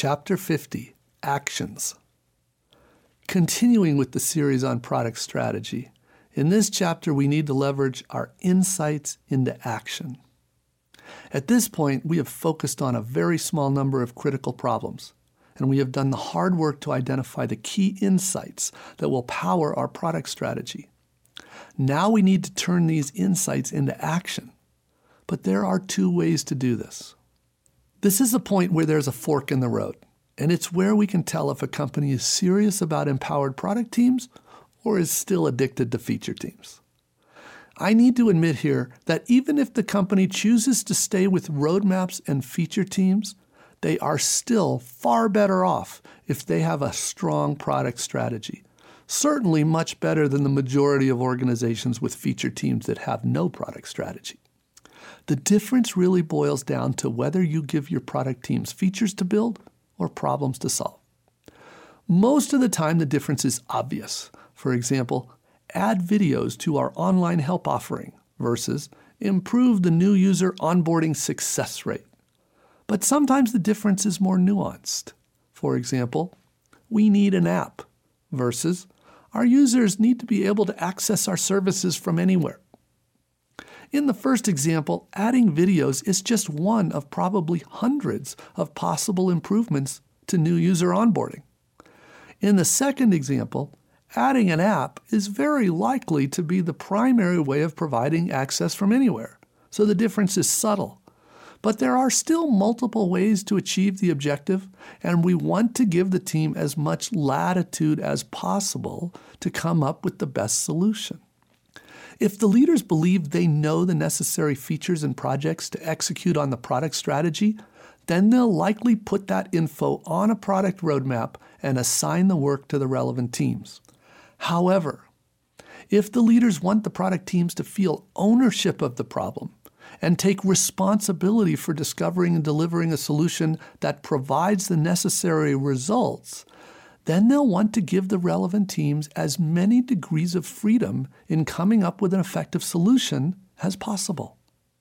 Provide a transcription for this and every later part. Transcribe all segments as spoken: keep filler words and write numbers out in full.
Chapter fifty, Actions. Continuing with the series on product strategy, in this chapter we need to leverage our insights into action. At this point, we have focused on a very small number of critical problems, and we have done the hard work to identify the key insights that will power our product strategy. Now we need to turn these insights into action, but there are two ways to do this. This is a point where there's a fork in the road, and it's where we can tell if a company is serious about empowered product teams or is still addicted to feature teams. I need to admit here that even if the company chooses to stay with roadmaps and feature teams, they are still far better off if they have a strong product strategy. Certainly much better than the majority of organizations with feature teams that have no product strategy. The difference really boils down to whether you give your product teams features to build or problems to solve. Most of the time, the difference is obvious. For example, add videos to our online help offering versus improve the new user onboarding success rate. But sometimes the difference is more nuanced. For example, we need an app versus our users need to be able to access our services from anywhere. In the first example, adding videos is just one of probably hundreds of possible improvements to new user onboarding. In the second example, adding an app is very likely to be the primary way of providing access from anywhere, so the difference is subtle. But there are still multiple ways to achieve the objective, and we want to give the team as much latitude as possible to come up with the best solution. If the leaders believe they know the necessary features and projects to execute on the product strategy, then they'll likely put that info on a product roadmap and assign the work to the relevant teams. However, if the leaders want the product teams to feel ownership of the problem and take responsibility for discovering and delivering a solution that provides the necessary results, then they'll want to give the relevant teams as many degrees of freedom in coming up with an effective solution as possible.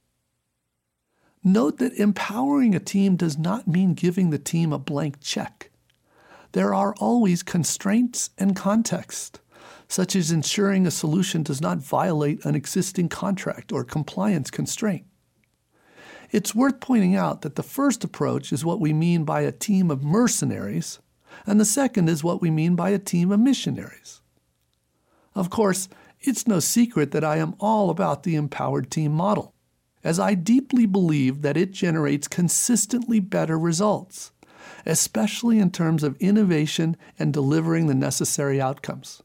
Note that empowering a team does not mean giving the team a blank check. There are always constraints and context, such as ensuring a solution does not violate an existing contract or compliance constraint. It's worth pointing out that the first approach is what we mean by a team of mercenaries, and the second is what we mean by a team of missionaries. Of course, it's no secret that I am all about the empowered team model, as I deeply believe that it generates consistently better results, especially in terms of innovation and delivering the necessary outcomes.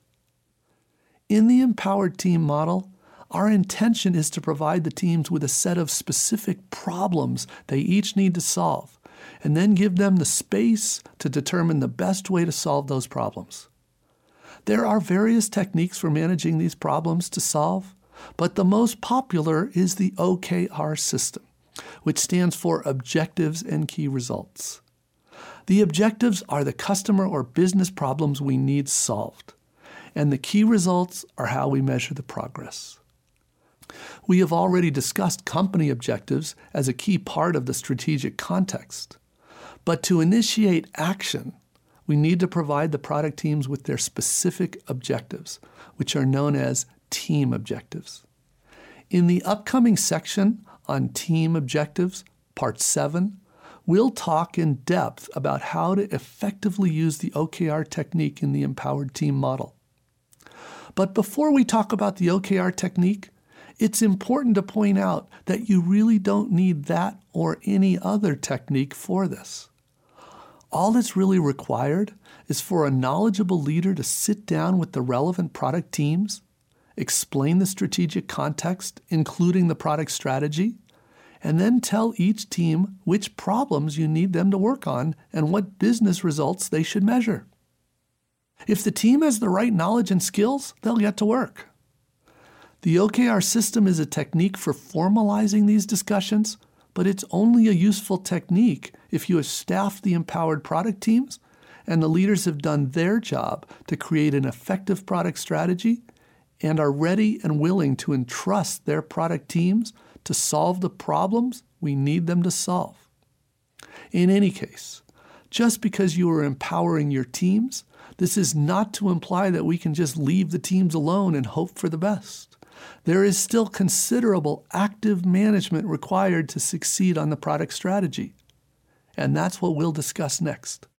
In the empowered team model, our intention is to provide the teams with a set of specific problems they each need to solve, and then give them the space to determine the best way to solve those problems. There are various techniques for managing these problems to solve, but the most popular is the O K R system, which stands for Objectives and Key Results. The objectives are the customer or business problems we need solved, and the key results are how we measure the progress. We have already discussed company objectives as a key part of the strategic context. But to initiate action, we need to provide the product teams with their specific objectives, which are known as team objectives. In the upcoming section on team objectives, part seven, we'll talk in depth about how to effectively use the O K R technique in the empowered team model. But before we talk about the O K R technique, it's important to point out that you really don't need that or any other technique for this. All that's really required is for a knowledgeable leader to sit down with the relevant product teams, explain the strategic context, including the product strategy, and then tell each team which problems you need them to work on and what business results they should measure. If the team has the right knowledge and skills, they'll get to work. The O K R system is a technique for formalizing these discussions, but it's only a useful technique if you have staffed the empowered product teams and the leaders have done their job to create an effective product strategy and are ready and willing to entrust their product teams to solve the problems we need them to solve. In any case, Just because you are empowering your teams, this is not to imply that we can just leave the teams alone and hope for the best. There is still considerable active management required to succeed on the product strategy. And that's what we'll discuss next.